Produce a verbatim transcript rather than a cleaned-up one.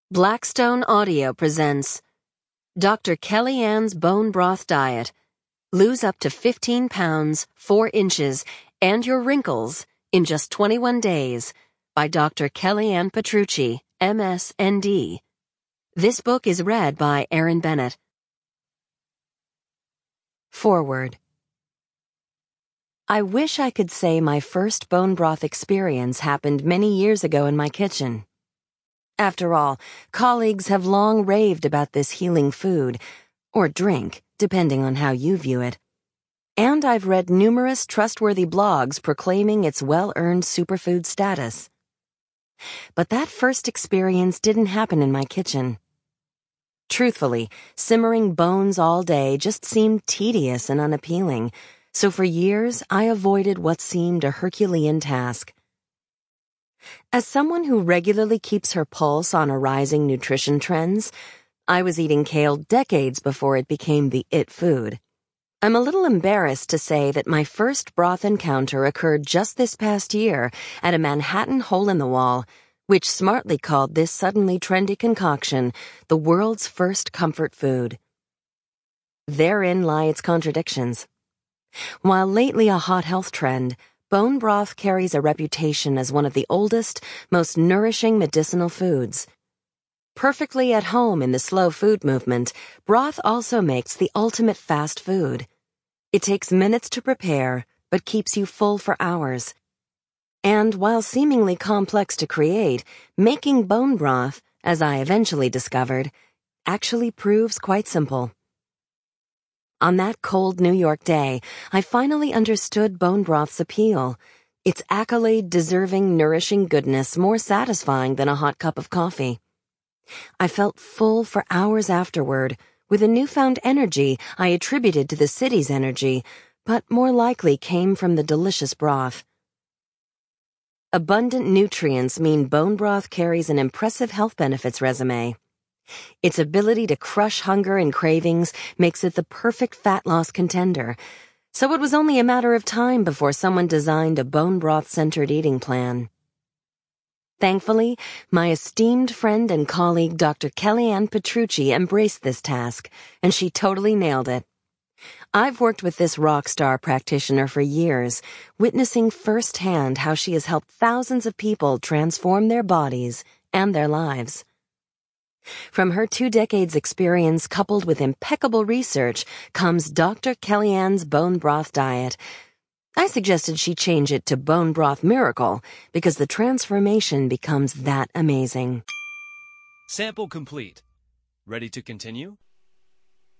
Blackstone Audio presents Doctor Kellyanne's Bone Broth Diet. Lose up to fifteen pounds, four inches, and your wrinkles in just twenty-one days by Doctor Kellyanne Petrucci, M S N D. This book is read by Aaron Bennett. Foreword. I wish I could say my first bone broth experience happened many years ago in my kitchen. After all, colleagues have long raved about this healing food, or drink, depending on how you view it. And I've read numerous trustworthy blogs proclaiming its well-earned superfood status. But that first experience didn't happen in my kitchen. Truthfully, simmering bones all day just seemed tedious and unappealing, so for years I avoided what seemed a Herculean task. As someone who regularly keeps her pulse on arising nutrition trends, I was eating kale decades before it became the it food. I'm a little embarrassed to say that my first broth encounter occurred just this past year at a Manhattan hole-in-the-wall, which smartly called this suddenly trendy concoction the world's first comfort food. Therein lie its contradictions. While lately a hot health trend, bone broth carries a reputation as one of the oldest, most nourishing medicinal foods. Perfectly at home in the slow food movement, broth also makes the ultimate fast food. It takes minutes to prepare, but keeps you full for hours. And while seemingly complex to create, making bone broth, as I eventually discovered, actually proves quite simple. On that cold New York day, I finally understood bone broth's appeal, its accolade-deserving, nourishing goodness more satisfying than a hot cup of coffee. I felt full for hours afterward, with a newfound energy I attributed to the city's energy, but more likely came from the delicious broth. Abundant nutrients mean bone broth carries an impressive health benefits resume. Its ability to crush hunger and cravings makes it the perfect fat loss contender, so it was only a matter of time before someone designed a bone broth-centered eating plan. Thankfully, my esteemed friend and colleague Doctor Kellyanne Petrucci embraced this task, and she totally nailed it. I've worked with this rock star practitioner for years, witnessing firsthand how she has helped thousands of people transform their bodies and their lives. From her two decades experience coupled with impeccable research comes Doctor Kellyanne's Bone Broth Diet. I suggested she change it to Bone Broth Miracle because the transformation becomes that amazing. Sample complete. Ready to continue?